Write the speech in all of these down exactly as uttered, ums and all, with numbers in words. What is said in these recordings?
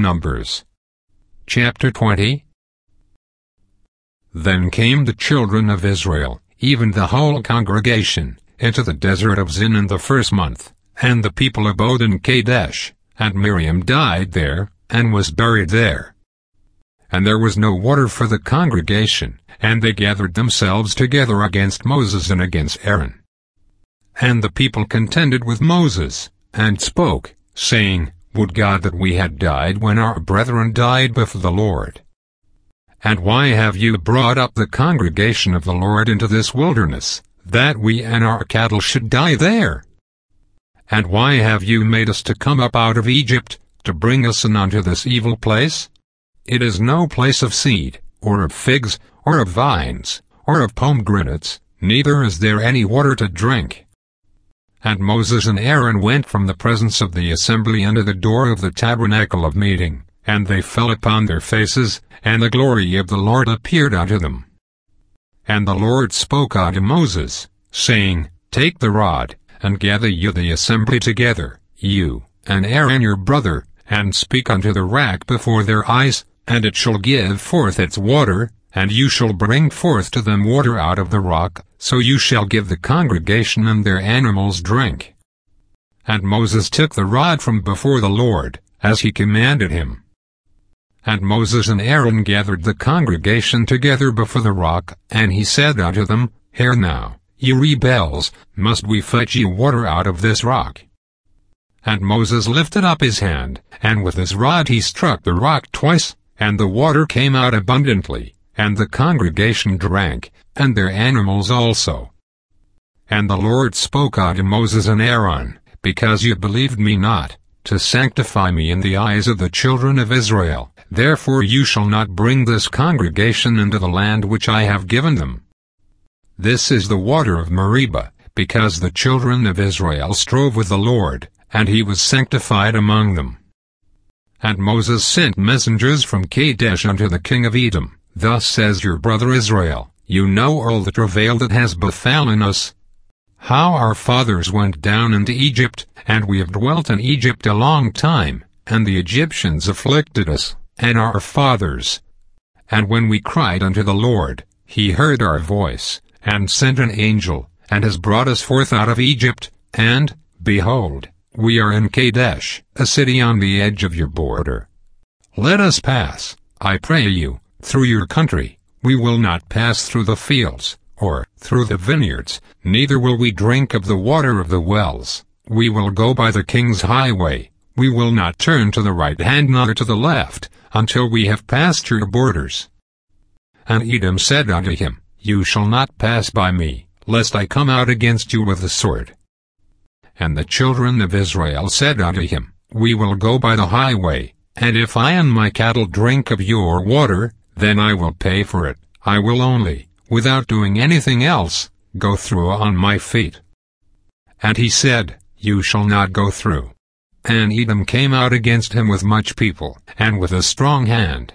Numbers chapter twenty. Then came the children of Israel, even the whole congregation, into the desert of Zin in the first month, and the people abode in Kadesh, and Miriam died there, and was buried there. And there was no water for the congregation, and they gathered themselves together against Moses and against Aaron. And the people contended with Moses, and spoke, saying, Would God that we had died when our brethren died before the Lord. And why have you brought up the congregation of the Lord into this wilderness, that we and our cattle should die there? And why have you made us to come up out of Egypt, to bring us in unto this evil place? It is no place of seed, or of figs, or of vines, or of pomegranates, neither is there any water to drink. And Moses and Aaron went from the presence of the assembly unto the door of the tabernacle of meeting, and they fell upon their faces, and the glory of the Lord appeared unto them. And the Lord spoke unto Moses, saying, Take the rod, and gather you the assembly together, you, and Aaron your brother, and speak unto the rack before their eyes, and it shall give forth its water, and you shall bring forth to them water out of the rock, so you shall give the congregation and their animals drink. And Moses took the rod from before the Lord, as he commanded him. And Moses and Aaron gathered the congregation together before the rock, and he said unto them, Hear now, ye rebels, must we fetch ye water out of this rock? And Moses lifted up his hand, and with his rod he struck the rock twice, and the water came out abundantly, and the congregation drank, and their animals also. And the Lord spoke unto Moses and Aaron, Because you believed me not, to sanctify me in the eyes of the children of Israel, therefore you shall not bring this congregation into the land which I have given them. This is the water of Meribah, because the children of Israel strove with the Lord, and he was sanctified among them. And Moses sent messengers from Kadesh unto the king of Edom, Thus says your brother Israel, You know all the travail that has befallen us, how our fathers went down into Egypt, and we have dwelt in Egypt a long time, and the Egyptians afflicted us, and our fathers. And when we cried unto the Lord, he heard our voice, and sent an angel, and has brought us forth out of Egypt, and, behold, we are in Kadesh, a city on the edge of your border. Let us pass, I pray you, through your country. We will not pass through the fields, or through the vineyards, neither will we drink of the water of the wells. We will go by the king's highway. We will not turn to the right hand nor to the left, until we have passed your borders. And Edom said unto him, You shall not pass by me, lest I come out against you with the sword. And the children of Israel said unto him, We will go by the highway, and if I and my cattle drink of your water, then I will pay for it. I will only, without doing anything else, go through on my feet. And he said, You shall not go through. And Edom came out against him with much people, and with a strong hand.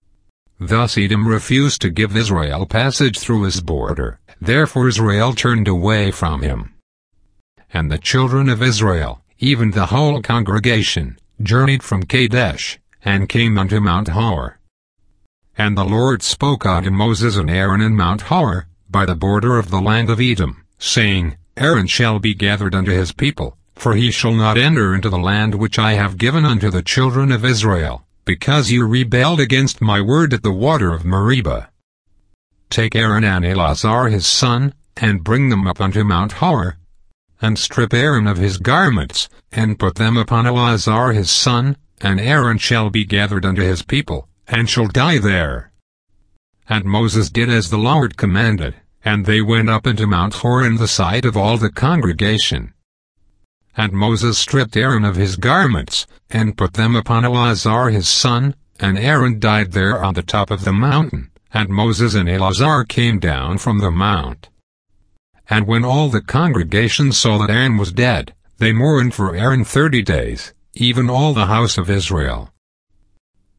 Thus Edom refused to give Israel passage through his border, therefore Israel turned away from him. And the children of Israel, even the whole congregation, journeyed from Kadesh, and came unto Mount Hor. And the Lord spoke unto Moses and Aaron in Mount Hor, by the border of the land of Edom, saying, Aaron shall be gathered unto his people, for he shall not enter into the land which I have given unto the children of Israel, because you rebelled against my word at the water of Meribah. Take Aaron and Eleazar his son, and bring them up unto Mount Hor, and strip Aaron of his garments, and put them upon Eleazar his son, and Aaron shall be gathered unto his people, and shall die there. And Moses did as the Lord commanded, and they went up into Mount Hor in the sight of all the congregation. And Moses stripped Aaron of his garments, and put them upon Eleazar his son, and Aaron died there on the top of the mountain, and Moses and Eleazar came down from the mount. And when all the congregation saw that Aaron was dead, they mourned for Aaron thirty days, even all the house of Israel.